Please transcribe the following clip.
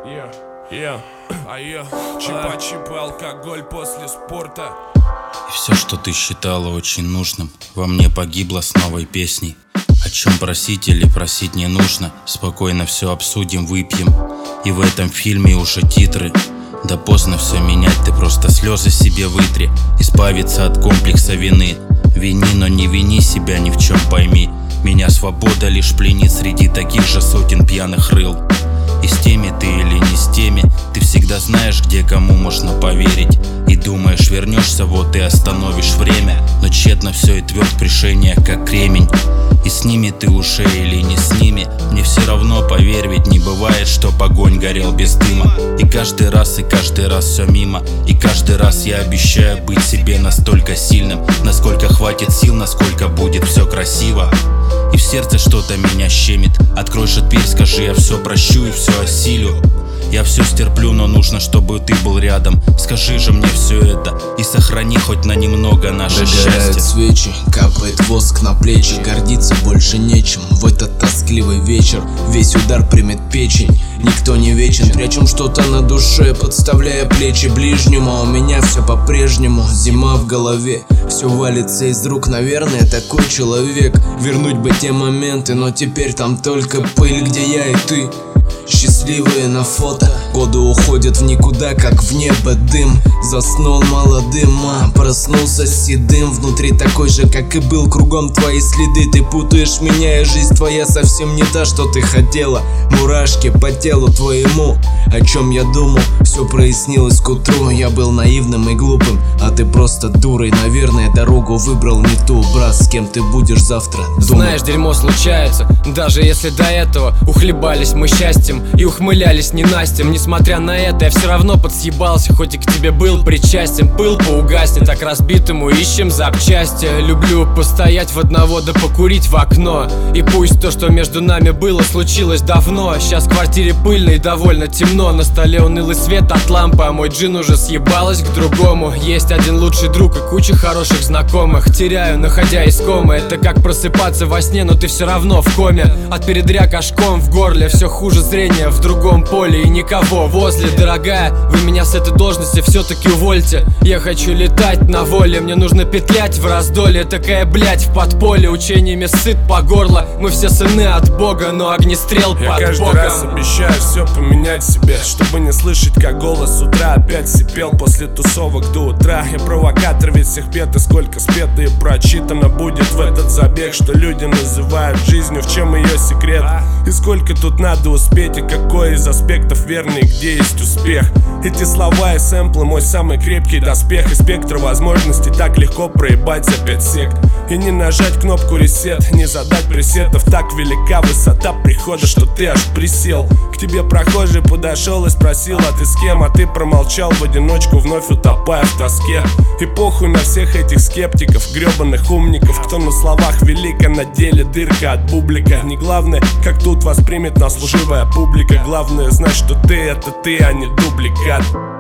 Чипа-чипы, алкоголь после спорта. И все, что ты считала очень нужным, во мне погибло с новой песней. О чем просить или просить не нужно, спокойно все обсудим, выпьем. И в этом фильме уже титры. Да поздно все менять, ты просто слезы себе вытри. Избавиться от комплекса вины. Вини, но не вини себя ни в чем, пойми. Меня свобода лишь пленит среди таких же сотен пьяных рыл. И с теми ты или не с теми, ты всегда знаешь, где кому можно поверить. И думаешь, вернешься, вот и остановишь время. Но тщетно все и тверд решение, как кремень. И с ними ты уже или не с ними, мне все равно, поверь, ведь не бывает, что огонь горел без дыма. И каждый раз все мимо. И каждый раз я обещаю быть себе настолько сильным, насколько хватит сил, насколько будет все красиво. И в сердце что-то меня щемит. Открой же дверь, скажи, я все прощу и все осилю. Я все стерплю, но нужно, чтобы ты был рядом. Скажи же мне все это и сохрани хоть на немного наше счастье. Догорают свечи, капает воск на плечи. Гордиться больше нечем в этот тоскливый вечер. Весь удар примет печень, никто не вечен. Прячем что-то на душе, подставляя плечи ближнему. А у меня все по-прежнему, зима в голове. Все валится из рук, наверное, такой человек. Вернуть бы те моменты, но теперь там только пыль, где я и ты. Счастливые на фото, годы уходят в никуда, как в небо дым. Заснул молодым, а проснулся седым. Внутри такой же, как и был, кругом твои следы. Ты путаешь меня, и жизнь твоя совсем не та, что ты хотела. Мурашки по телу твоему, о чем я думал, все прояснилось к утру. Я был наивным и глупым, а ты просто дурой. Наверное, дорогу выбрал не ту, брат, с кем ты будешь завтра думать. Знаешь, дерьмо случается, даже если до этого ухлебались мы счастьем и ухмылялись ненастьем. Несмотря на это, я все равно подсъебался, хоть и к тебе был причастен. Пыл поугаснет, так разбитому ищем запчасти. Люблю постоять в одного, да покурить в окно. И пусть то, что между нами было, случилось давно. Сейчас в квартире пыльно и довольно темно. На столе унылый свет от лампы, а мой джин уже съебалась к другому. Есть один лучший друг и куча хороших знакомых. Теряю, находя искомое. Это как просыпаться во сне, но ты все равно в коме. От передряг аж ком в горле, все хуже зрения в другом поле и никого возле. Дорогая, вы меня с этой должности все-таки увольте. Я хочу летать на воле, мне нужно петлять в раздолье. Такая блядь в подполье, учениями сыт по горло. Мы все сыны от Бога, но огнестрел под боком. Я каждый раз обещаю все поменять в себе, чтобы не слышать, как голос с утра опять сипел после тусовок до утра. Я провокатор ведь всех бед, и сколько спето и прочитано будет в этот забег, что люди называют жизнью, в чем ее секрет. И сколько тут надо успеть, и какой из аспектов верный, где есть успех. Эти слова и сэмплы мой самый крепкий доспех. И спектр возможностей так легко проебать за 5 сек. И не нажать кнопку ресет, не задать пресетов. Так велика высота прихода, что ты аж присел. К тебе прохожий подошел и спросил, а ты с кем? А ты промолчал в одиночку, вновь утопая в тоске. И похуй на всех этих скептиков, гребаных умников, кто на словах велик, а на деле дырка от бублика. Не главное, как тут воспримет нас лживая публика. Главное знать, что ты это ты, а не дубликат.